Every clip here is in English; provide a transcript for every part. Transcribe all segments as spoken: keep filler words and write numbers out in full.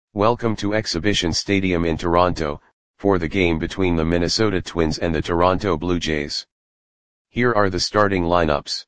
Welcome to Exhibition Stadium in Toronto, for the game between the Minnesota Twins and the Toronto Blue Jays. Here are the starting lineups.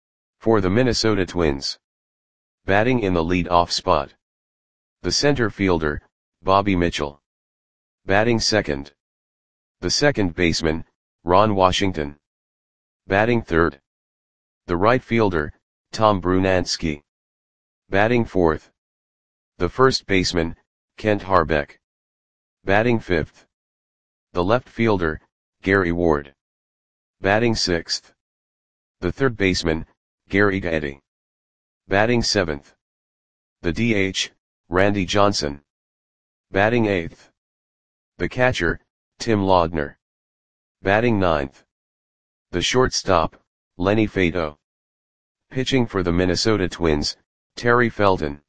For the Minnesota Twins. Batting in the lead-off spot. The center fielder, Bobby Mitchell. Batting second. The second baseman, Ron Washington. Batting third. The right fielder, Tom Brunansky. Batting fourth. The first baseman, Kent Hrbek. Batting fifth. The left fielder, Gary Ward. Batting sixth. The third baseman, Gary Gaetti. Batting seventh. The D H, Randy Johnson. Batting eighth. The catcher, Tim Laudner. Batting ninth. The shortstop, Lenny Faedo. Pitching for the Minnesota Twins, Terry Felton.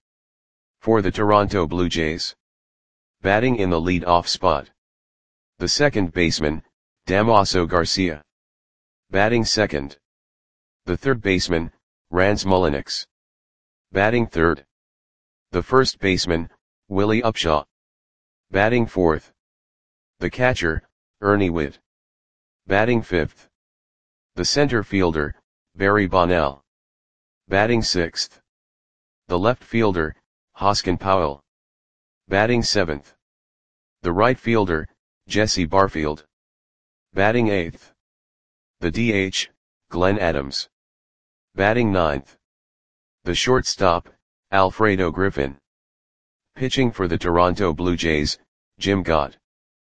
For the Toronto Blue Jays. Batting in the lead-off spot. The second baseman, Damaso Garcia. Batting second. The third baseman, Rans Mulliniks. Batting third. The first baseman, Willie Upshaw. Batting fourth. The catcher, Ernie Whitt. Batting fifth. The center fielder, Barry Bonnell. Batting sixth. The left fielder, Hoskin Powell. Batting seventh. The right fielder, Jesse Barfield. Batting eighth. The D H, Glenn Adams. Batting ninth. The shortstop, Alfredo Griffin. Pitching for the Toronto Blue Jays, Jim Gott.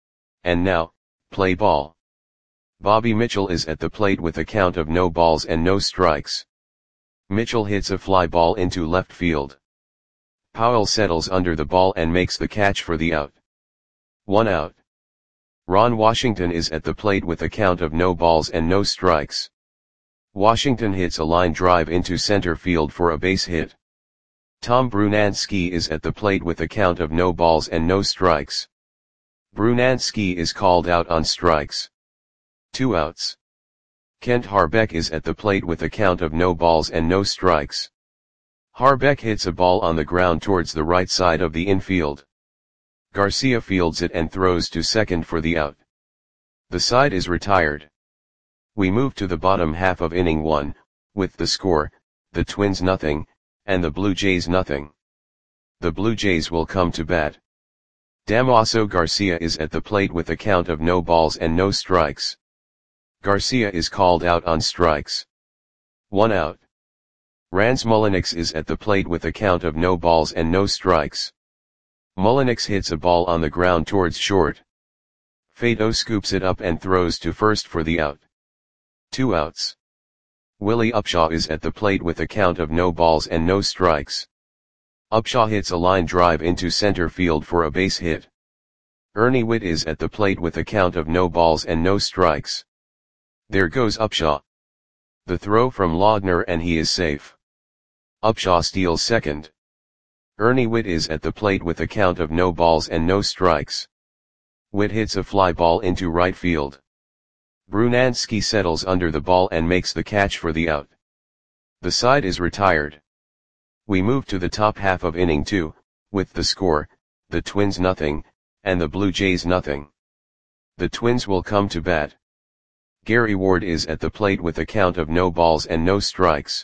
And now, play ball. Bobby Mitchell is at the plate with a count of no balls and no strikes. Mitchell hits a fly ball into left field. Powell settles under the ball and makes the catch for the out. One out. Ron Washington is at the plate with a count of no balls and no strikes. Washington hits a line drive into center field for a base hit. Tom Brunansky is at the plate with a count of no balls and no strikes. Brunansky is called out on strikes. Two outs. Kent Hrbek is at the plate with a count of no balls and no strikes. Hrbek hits a ball on the ground towards the right side of the infield. Garcia fields it and throws to second for the out. The side is retired. We move to the bottom half of inning one, with the score, the Twins nothing, and the Blue Jays nothing. The Blue Jays will come to bat. Damaso Garcia is at the plate with a count of no balls and no strikes. Garcia is called out on strikes. One out. Rans Mulliniks is at the plate with a count of no balls and no strikes. Mulliniks hits a ball on the ground towards short. Faedo scoops it up and throws to first for the out. Two outs. Willie Upshaw is at the plate with a count of no balls and no strikes. Upshaw hits a line drive into center field for a base hit. Ernie Whitt is at the plate with a count of no balls and no strikes. There goes Upshaw. The throw from Laudner and he is safe. Upshaw steals second. Ernie Whitt is at the plate with a count of no balls and no strikes. Whitt hits a fly ball into right field. Brunansky settles under the ball and makes the catch for the out. The side is retired. We move to the top half of inning two, with the score, the Twins nothing, and the Blue Jays nothing. The Twins will come to bat. Gary Ward is at the plate with a count of no balls and no strikes.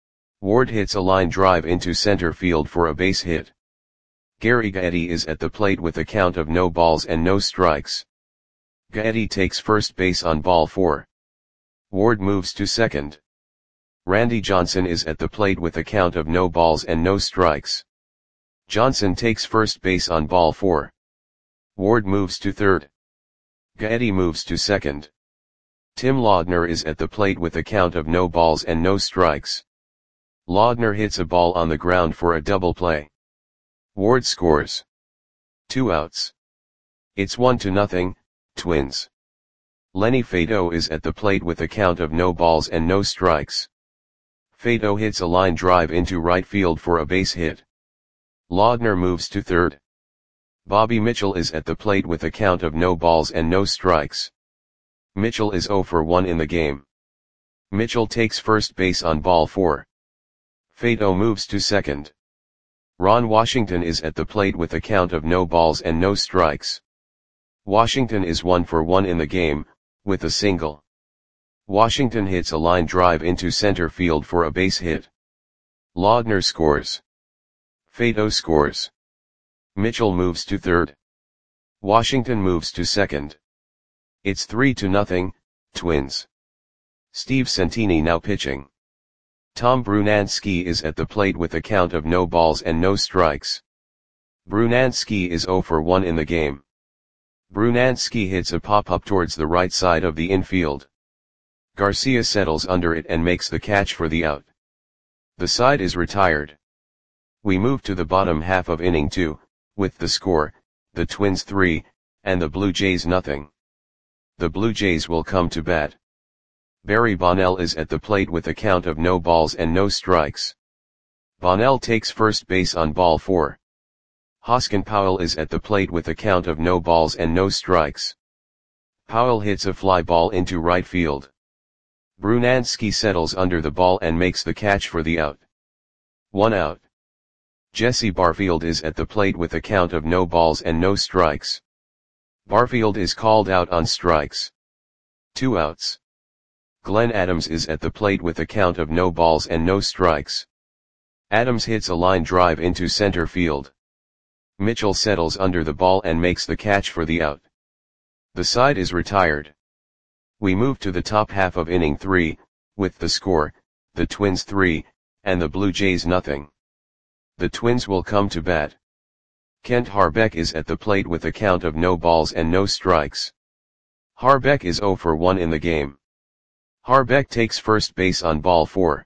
Ward hits a line drive into center field for a base hit. Gary Gaetti is at the plate with a count of no balls and no strikes. Gaetti takes first base on ball four. Ward moves to second. Randy Johnson is at the plate with a count of no balls and no strikes. Johnson takes first base on ball four. Ward moves to third. Gaetti moves to second. Tim Laudner is at the plate with a count of no balls and no strikes. Laudner hits a ball on the ground for a double play. Ward scores. Two outs. It's one to nothing, Twins. Lenny Faedo is at the plate with a count of no balls and no strikes. Faedo hits a line drive into right field for a base hit. Laudner moves to third. Bobby Mitchell is at the plate with a count of no balls and no strikes. Mitchell is zero for one in the game. Mitchell takes first base on ball four. Faedo moves to second. Ron Washington is at the plate with a count of no balls and no strikes. Washington is one for one in the game, with a single. Washington hits a line drive into center field for a base hit. Laudner scores. Faedo scores. Mitchell moves to third. Washington moves to second. It's three to nothing, Twins. Steve Santini now pitching. Tom Brunansky is at the plate with a count of no balls and no strikes. Brunansky is zero for one in the game. Brunansky hits a pop-up towards the right side of the infield. Garcia settles under it and makes the catch for the out. The side is retired. We move to the bottom half of inning two, with the score, the Twins three, and the Blue Jays nothing. The Blue Jays will come to bat. Barry Bonnell is at the plate with a count of no balls and no strikes. Bonnell takes first base on ball four. Hoskin Powell is at the plate with a count of no balls and no strikes. Powell hits a fly ball into right field. Brunansky settles under the ball and makes the catch for the out. One out. Jesse Barfield is at the plate with a count of no balls and no strikes. Barfield is called out on strikes. Two outs. Glenn Adams is at the plate with a count of no balls and no strikes. Adams hits a line drive into center field. Mitchell settles under the ball and makes the catch for the out. The side is retired. We move to the top half of inning three, with the score, the Twins three, and the Blue Jays nothing. The Twins will come to bat. Kent Harbeck is at the plate with a count of no balls and no strikes. Harbeck is zero for one in the game. Harbeck takes first base on ball four.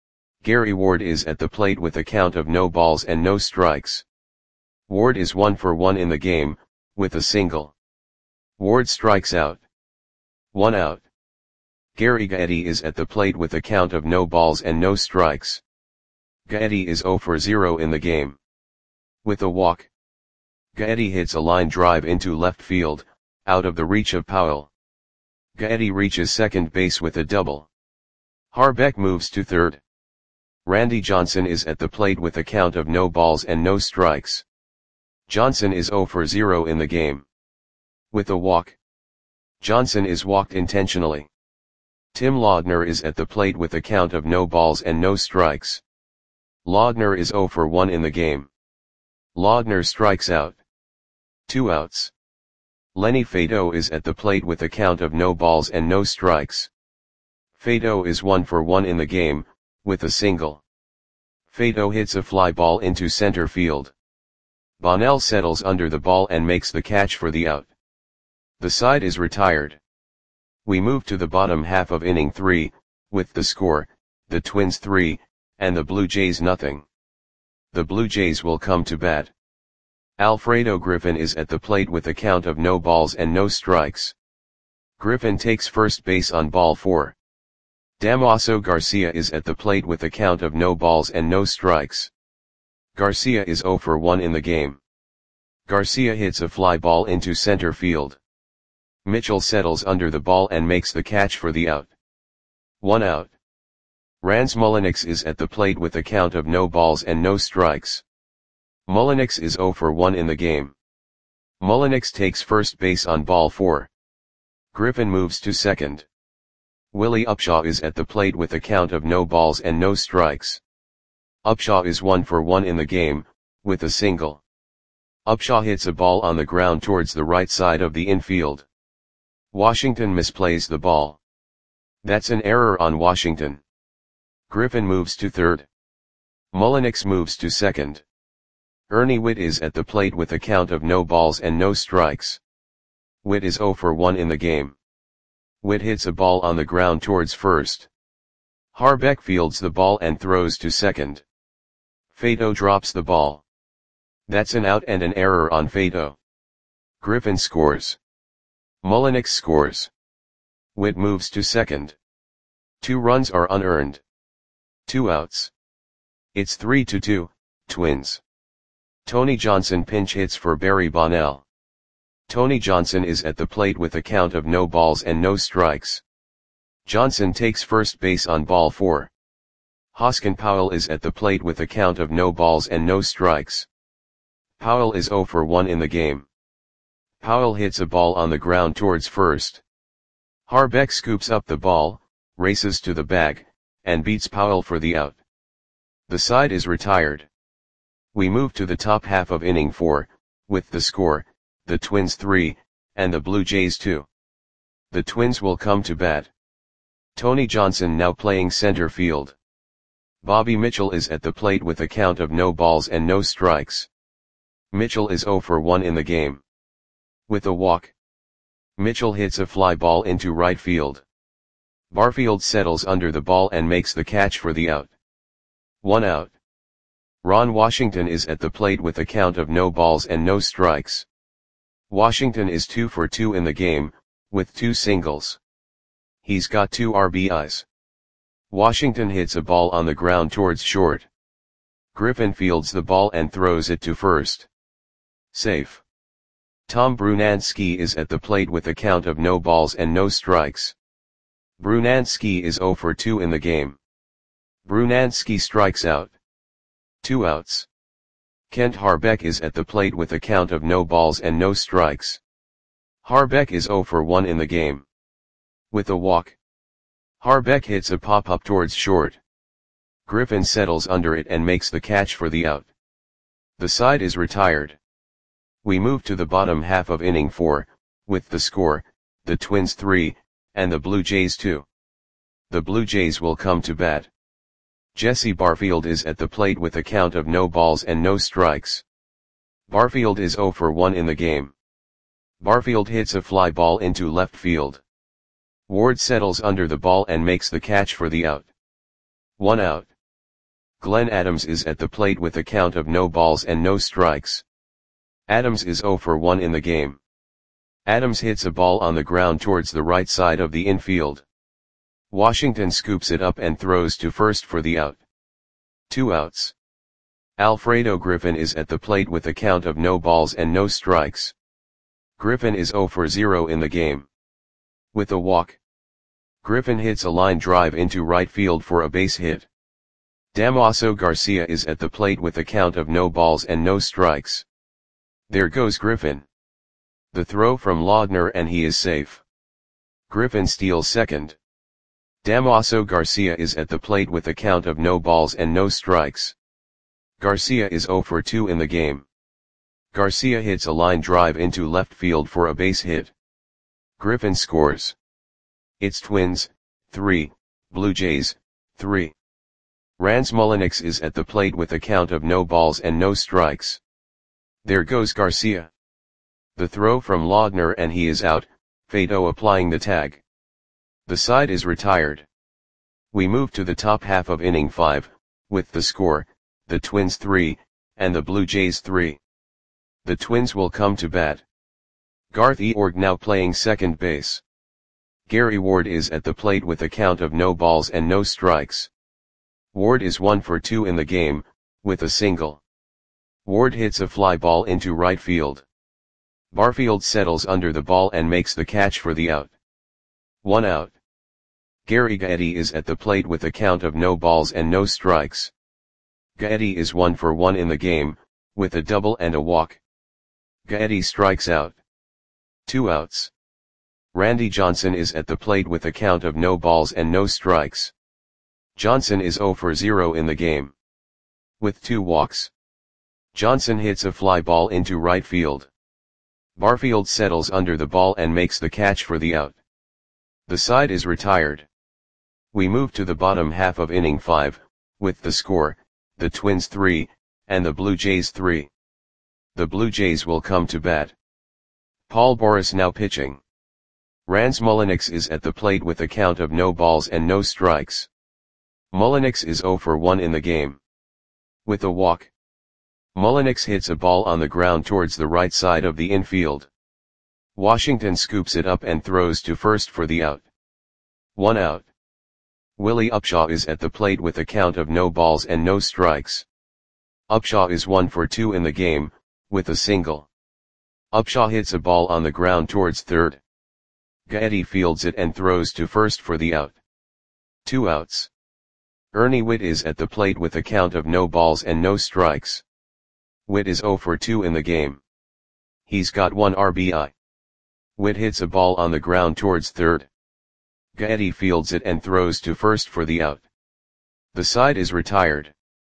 Gary Ward is at the plate with a count of no balls and no strikes. Ward is one for one in the game, with a single. Ward strikes out. One out. Gary Gaetti is at the plate with a count of no balls and no strikes. Gaetti is zero for zero in the game. With a walk. Gaetti hits a line drive into left field, out of the reach of Powell. Gaetti reaches second base with a double. Harbeck moves to third. Randy Johnson is at the plate with a count of no balls and no strikes. Johnson is zero for zero in the game. With a walk. Johnson is walked intentionally. Tim Laudner is at the plate with a count of no balls and no strikes. Laudner is zero for one in the game. Laudner strikes out. Two outs. Lenny Faedo is at the plate with a count of no balls and no strikes. Faedo is one for one in the game, with a single. Faedo hits a fly ball into center field. Bonnell settles under the ball and makes the catch for the out. The side is retired. We move to the bottom half of inning three, with the score, the Twins three, and the Blue Jays nothing. The Blue Jays will come to bat. Alfredo Griffin is at the plate with a count of no balls and no strikes. Griffin takes first base on ball four. Damaso Garcia is at the plate with a count of no balls and no strikes. Garcia is zero for one in the game. Garcia hits a fly ball into center field. Mitchell settles under the ball and makes the catch for the out. One out. Rans Mulliniks is at the plate with a count of no balls and no strikes. Mulliniks is zero for one in the game. Mulliniks takes first base on ball four. Griffin moves to second. Willie Upshaw is at the plate with a count of no balls and no strikes. Upshaw is one for one in the game, with a single. Upshaw hits a ball on the ground towards the right side of the infield. Washington misplays the ball. That's an error on Washington. Griffin moves to third. Mulliniks moves to second. Ernie Whitt is at the plate with a count of no balls and no strikes. Whitt is zero for one in the game. Whitt hits a ball on the ground towards first. Harbeck fields the ball and throws to second. Faedo drops the ball. That's an out and an error on Faedo. Griffin scores. Mulliniks scores. Whitt moves to second. Two runs are unearned. Two outs. It's three to two, Twins. Tony Johnson pinch hits for Barry Bonnell. Tony Johnson is at the plate with a count of no balls and no strikes. Johnson takes first base on ball four. Hoskin Powell is at the plate with a count of no balls and no strikes. Powell is zero for one in the game. Powell hits a ball on the ground towards first. Harbeck scoops up the ball, races to the bag, and beats Powell for the out. The side is retired. We move to the top half of inning four, with the score, the Twins three, and the Blue Jays two. The Twins will come to bat. Tony Johnson now playing center field. Bobby Mitchell is at the plate with a count of no balls and no strikes. Mitchell is zero for one in the game. With a walk, Mitchell hits a fly ball into right field. Barfield settles under the ball and makes the catch for the out. One out. Ron Washington is at the plate with a count of no balls and no strikes. Washington is two for two in the game, with two singles. He's got two R B Is. Washington hits a ball on the ground towards short. Griffin fields the ball and throws it to first. Safe. Tom Brunansky is at the plate with a count of no balls and no strikes. Brunansky is zero for two in the game. Brunansky strikes out. Two outs. Kent Harbeck is at the plate with a count of no balls and no strikes. Harbeck is zero for one in the game. With a walk, Harbeck hits a pop-up towards short. Griffin settles under it and makes the catch for the out. The side is retired. We move to the bottom half of inning four, with the score, the Twins three, and the Blue Jays two. The Blue Jays will come to bat. Jesse Barfield is at the plate with a count of no balls and no strikes. Barfield is zero for one in the game. Barfield hits a fly ball into left field. Ward settles under the ball and makes the catch for the out. One out. Glenn Adams is at the plate with a count of no balls and no strikes. Adams is zero for one in the game. Adams hits a ball on the ground towards the right side of the infield. Washington scoops it up and throws to first for the out. Two outs. Alfredo Griffin is at the plate with a count of no balls and no strikes. Griffin is zero for zero in the game. With a walk, Griffin hits a line drive into right field for a base hit. Damaso Garcia is at the plate with a count of no balls and no strikes. There goes Griffin. The throw from Laudner and he is safe. Griffin steals second. Damaso Garcia is at the plate with a count of no balls and no strikes. Garcia is zero for two in the game. Garcia hits a line drive into left field for a base hit. Griffin scores. It's Twins, three, Blue Jays, three. Rance Mulliniks is at the plate with a count of no balls and no strikes. There goes Garcia. The throw from Laudner and he is out, Fato applying the tag. The side is retired. We move to the top half of inning five, with the score, the Twins three, and the Blue Jays three. The Twins will come to bat. Garth Eorg now playing second base. Gary Ward is at the plate with a count of no balls and no strikes. Ward is one for two in the game, with a single. Ward hits a fly ball into right field. Barfield settles under the ball and makes the catch for the out. One out. Gary Gaetti is at the plate with a count of no balls and no strikes. Gaetti is one for one in the game, with a double and a walk. Gaetti strikes out. Two outs. Randy Johnson is at the plate with a count of no balls and no strikes. Johnson is zero for zero in the game. With two walks, Johnson hits a fly ball into right field. Barfield settles under the ball and makes the catch for the out. The side is retired. We move to the bottom half of inning five, with the score, the Twins three, and the Blue Jays three. The Blue Jays will come to bat. Paul Boris now pitching. Rance Mulliniks is at the plate with a count of no balls and no strikes. Mulliniks is zero for one in the game. With a walk, Mulliniks hits a ball on the ground towards the right side of the infield. Washington scoops it up and throws to first for the out. One out. Willie Upshaw is at the plate with a count of no balls and no strikes. Upshaw is one for two in the game, with a single. Upshaw hits a ball on the ground towards third. Gaetti fields it and throws to first for the out. Two outs. Ernie Whitt is at the plate with a count of no balls and no strikes. Whitt is zero for two in the game. He's got one R B I. Whitt hits a ball on the ground towards third. Gaetti fields it and throws to first for the out. The side is retired.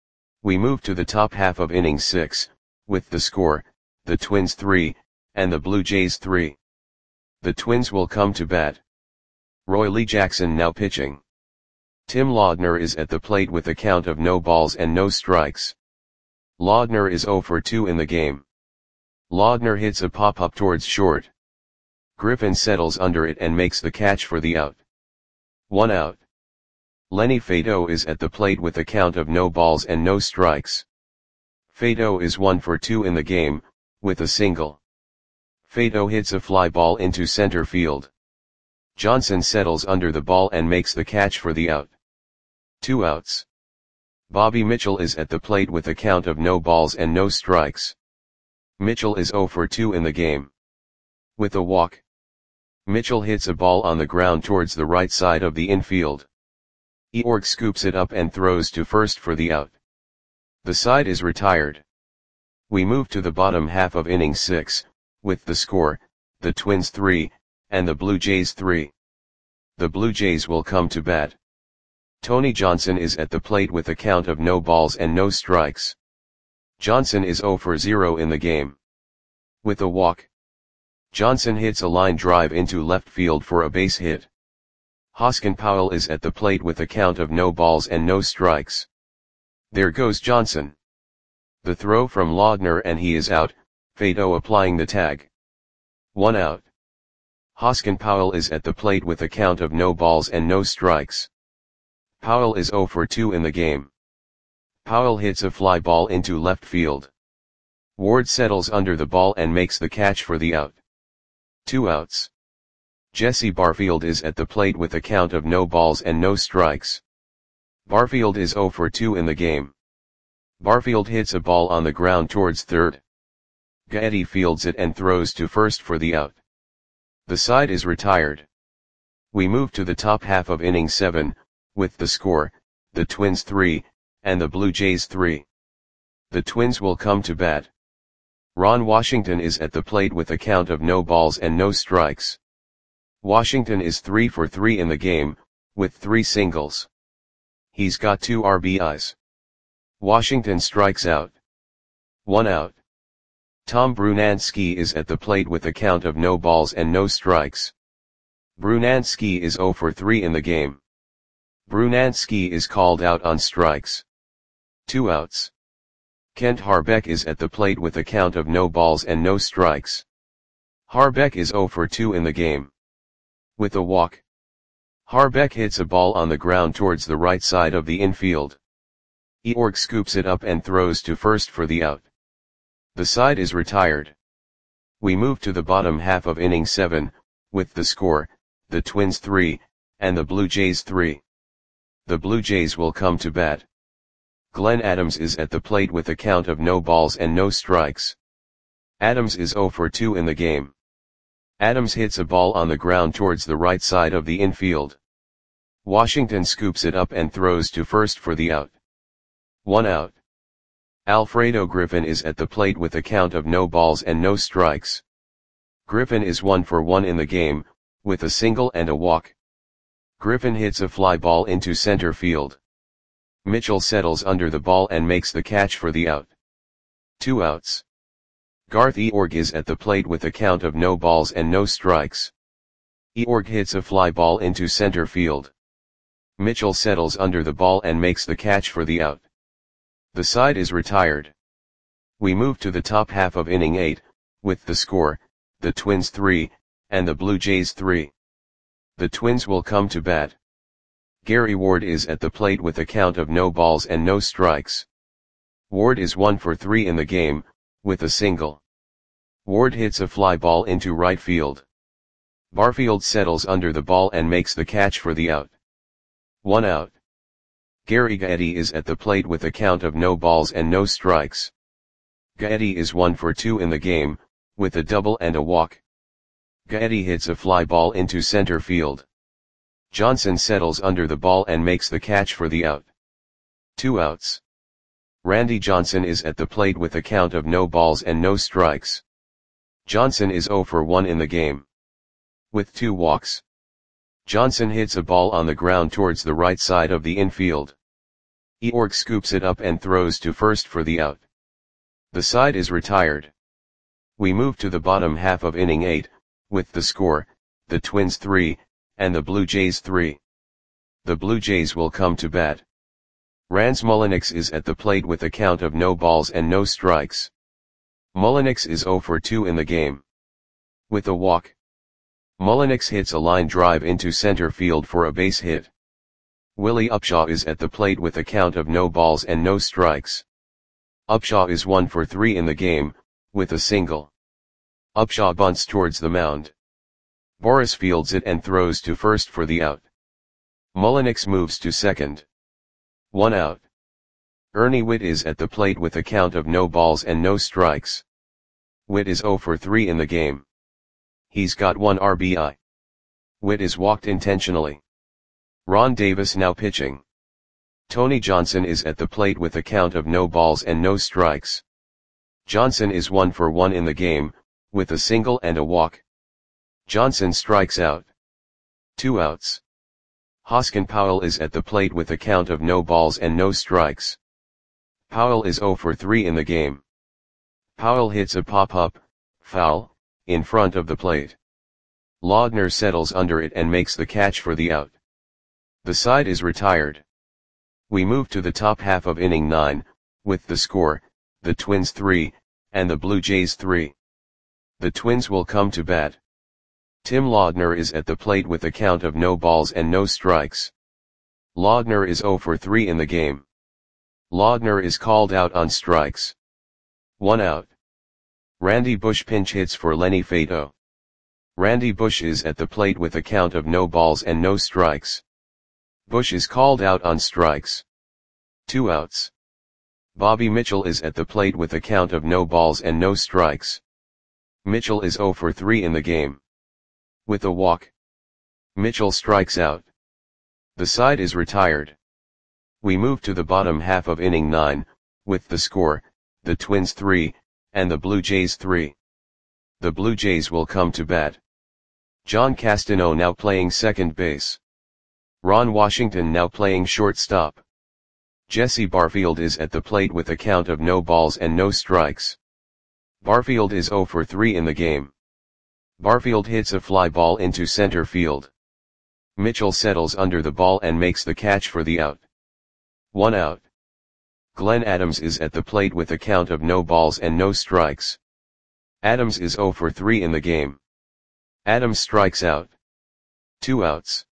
We move to the top half of inning six, with the score, the Twins three, and the Blue Jays three. The Twins will come to bat. Roy Lee Jackson now pitching. Tim Laudner is at the plate with a count of no balls and no strikes. Laudner is zero for two in the game. Laudner hits a pop-up towards short. Griffin settles under it and makes the catch for the out. One out. Lenny Faedo is at the plate with a count of no balls and no strikes. Faedo is one for two in the game, with a single. Faedo hits a fly ball into center field. Johnson settles under the ball and makes the catch for the out. Two outs. Bobby Mitchell is at the plate with a count of no balls and no strikes. Mitchell is zero for two in the game. With a walk. Mitchell hits a ball on the ground towards the right side of the infield. Eorg scoops it up and throws to first for the out. The side is retired. We move to the bottom half of inning six, with the score, the Twins three, and the Blue Jays three. The Blue Jays will come to bat. Tony Johnson is at the plate with a count of no balls and no strikes. Johnson is zero for zero in the game. With a walk. Johnson hits a line drive into left field for a base hit. Hoskin Powell is at the plate with a count of no balls and no strikes. There goes Johnson. The throw from Laudner and he is out, Faedo applying the tag. One out. Hoskin Powell is at the plate with a count of no balls and no strikes. Powell is zero for two in the game. Powell hits a fly ball into left field. Ward settles under the ball and makes the catch for the out. Two outs. Jesse Barfield is at the plate with a count of no balls and no strikes. Barfield is zero for two in the game. Barfield hits a ball on the ground towards third. Gaetti fields it and throws to first for the out. The side is retired. We move to the top half of inning seven, with the score, the Twins three, and the Blue Jays three. The Twins will come to bat. Ron Washington is at the plate with a count of no balls and no strikes. Washington is three for three in the game, with three singles. He's got two R B Is. Washington strikes out. One out. Tom Brunansky is at the plate with a count of no balls and no strikes. Brunansky is zero for three in the game. Brunansky is called out on strikes. Two outs. Kent Harbeck is at the plate with a count of no balls and no strikes. Harbeck is zero for two in the game. With a walk. Harbeck hits a ball on the ground towards the right side of the infield. Eorg scoops it up and throws to first for the out. The side is retired. We move to the bottom half of inning seven, with the score, the Twins three, and the Blue Jays three. The Blue Jays will come to bat. Glenn Adams is at the plate with a count of no balls and no strikes. Adams is zero for two in the game. Adams hits a ball on the ground towards the right side of the infield. Washington scoops it up and throws to first for the out. One out. Alfredo Griffin is at the plate with a count of no balls and no strikes. Griffin is one for one in the game, with a single and a walk. Griffin hits a fly ball into center field. Mitchell settles under the ball and makes the catch for the out. Two outs. Garth Eorg is at the plate with a count of no balls and no strikes. Eorg hits a fly ball into center field. Mitchell settles under the ball and makes the catch for the out. The side is retired. We move to the top half of inning eight, with the score, the Twins three, and the Blue Jays three. The Twins will come to bat. Gary Ward is at the plate with a count of no balls and no strikes. Ward is one for three in the game, with a single. Ward hits a fly ball into right field. Barfield settles under the ball and makes the catch for the out. One out. Gary Gaetti is at the plate with a count of no balls and no strikes. Gaetti is one for two in the game, with a double and a walk. Gaetti hits a fly ball into center field. Johnson settles under the ball and makes the catch for the out. Two outs. Randy Johnson is at the plate with a count of no balls and no strikes. Johnson is oh for one in the game. With two walks. Johnson hits a ball on the ground towards the right side of the infield. Eorg scoops it up and throws to first for the out. The side is retired. We move to the bottom half of inning eight, with the score, the Twins three, and the Blue Jays three. The Blue Jays will come to bat. Rans Mulliniks is at the plate with a count of no balls and no strikes. Mulliniks is oh for two in the game. With a walk. Mulliniks hits a line drive into center field for a base hit. Willie Upshaw is at the plate with a count of no balls and no strikes. Upshaw is one for three in the game, with a single. Upshaw bunts towards the mound. Boris fields it and throws to first for the out. Mulliniks moves to second. One out. Ernie Whitt is at the plate with a count of no balls and no strikes. Whitt is oh for three in the game. He's got one R B I. Whitt is walked intentionally. Ron Davis now pitching. Tony Johnson is at the plate with a count of no balls and no strikes. Johnson is one for one in the game, with a single and a walk. Johnson strikes out. Two outs. Hoskin Powell is at the plate with a count of no balls and no strikes. Powell is oh for three in the game. Powell hits a pop-up, foul, in front of the plate. Laudner settles under it and makes the catch for the out. The side is retired. We move to the top half of inning nine, with the score, the Twins three, and the Blue Jays three. The Twins will come to bat. Tim Laudner is at the plate with a count of no balls and no strikes. Laudner is oh for three in the game. Laudner is called out on strikes. One out. Randy Bush pinch hits for Lenny Fato. Randy Bush is at the plate with a count of no balls and no strikes. Bush is called out on strikes. Two outs. Bobby Mitchell is at the plate with a count of no balls and no strikes. Mitchell is oh for three in the game. With a walk. Mitchell strikes out. The side is retired. We move to the bottom half of inning nine, with the score, the Twins three, and the Blue Jays three. The Blue Jays will come to bat. John Castano now playing second base. Ron Washington now playing shortstop. Jesse Barfield is at the plate with a count of no balls and no strikes. Barfield is oh for three in the game. Barfield hits a fly ball into center field. Mitchell settles under the ball and makes the catch for the out. One out. Glenn Adams is at the plate with a count of no balls and no strikes. Adams is oh for three in the game. Adams strikes out. Two outs.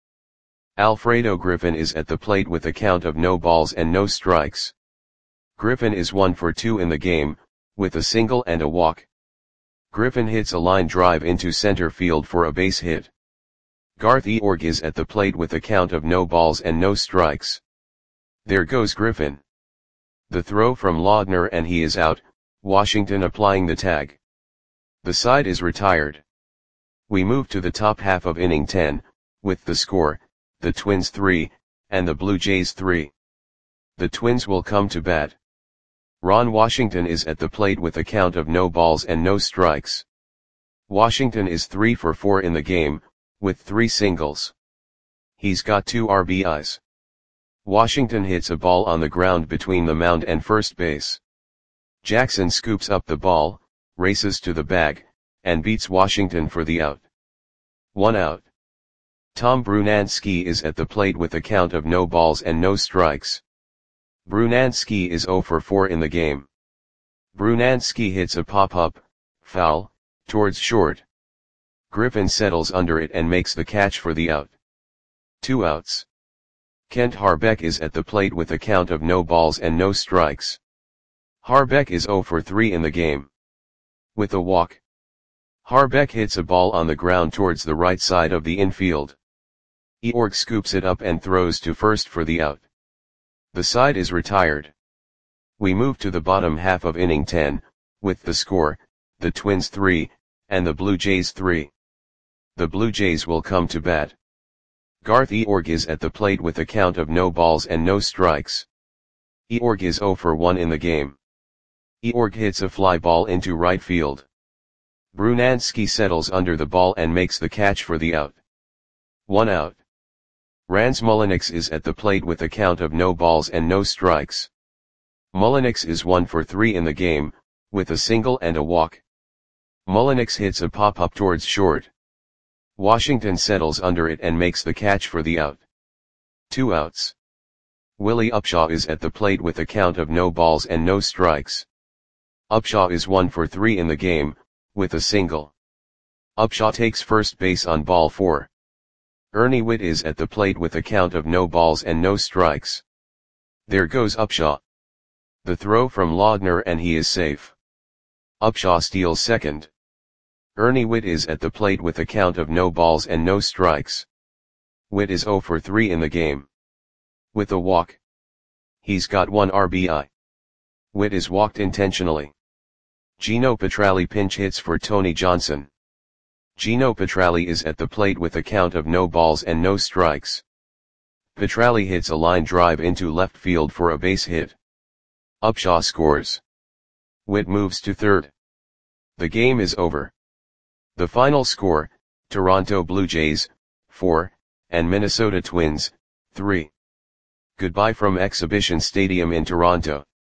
Alfredo Griffin is at the plate with a count of no balls and no strikes. Griffin is one for two in the game, with a single and a walk. Griffin hits a line drive into center field for a base hit. Garth Eorg is at the plate with a count of no balls and no strikes. There goes Griffin. The throw from Laudner and he is out, Washington applying the tag. The side is retired. We move to the top half of inning ten, with the score, the Twins three, and the Blue Jays three. The Twins will come to bat. Ron Washington is at the plate with a count of no balls and no strikes. Washington is three for four in the game, with three singles. He's got two R B Is. Washington hits a ball on the ground between the mound and first base. Jackson scoops up the ball, races to the bag, and beats Washington for the out. One out. Tom Brunansky is at the plate with a count of no balls and no strikes. Brunansky is oh for four in the game. Brunansky hits a pop-up, foul, towards short. Griffin settles under it and makes the catch for the out. Two outs. Kent Harbeck is at the plate with a count of no balls and no strikes. Harbeck is oh for three in the game. With a walk. Harbeck hits a ball on the ground towards the right side of the infield. Eorg scoops it up and throws to first for the out. The side is retired. We move to the bottom half of inning ten, with the score, the Twins three, and the Blue Jays three. The Blue Jays will come to bat. Garth Eorg is at the plate with a count of no balls and no strikes. Eorg is zero for one in the game. Eorg hits a fly ball into right field. Brunansky settles under the ball and makes the catch for the out. One out. Rans Mulinix is at the plate with a count of no balls and no strikes. Mulinix is one for three in the game, with a single and a walk. Mulinix hits a pop-up towards short. Washington settles under it and makes the catch for the out. Two outs. Willie Upshaw is at the plate with a count of no balls and no strikes. Upshaw is one for three in the game, with a single. Upshaw takes first base on ball four. Ernie Whitt is at the plate with a count of no balls and no strikes. There goes Upshaw. The throw from Laudner and he is safe. Upshaw steals second. Ernie Whitt is at the plate with a count of no balls and no strikes. Whitt is zero for three in the game. With a walk. He's got one R B I. Whitt is walked intentionally. Gino Petralli pinch hits for Tony Johnson. Gino Petralli is at the plate with a count of no balls and no strikes. Petralli hits a line drive into left field for a base hit. Upshaw scores. Whitt moves to third. The game is over. The final score, Toronto Blue Jays, four, and Minnesota Twins, three. Goodbye from Exhibition Stadium in Toronto.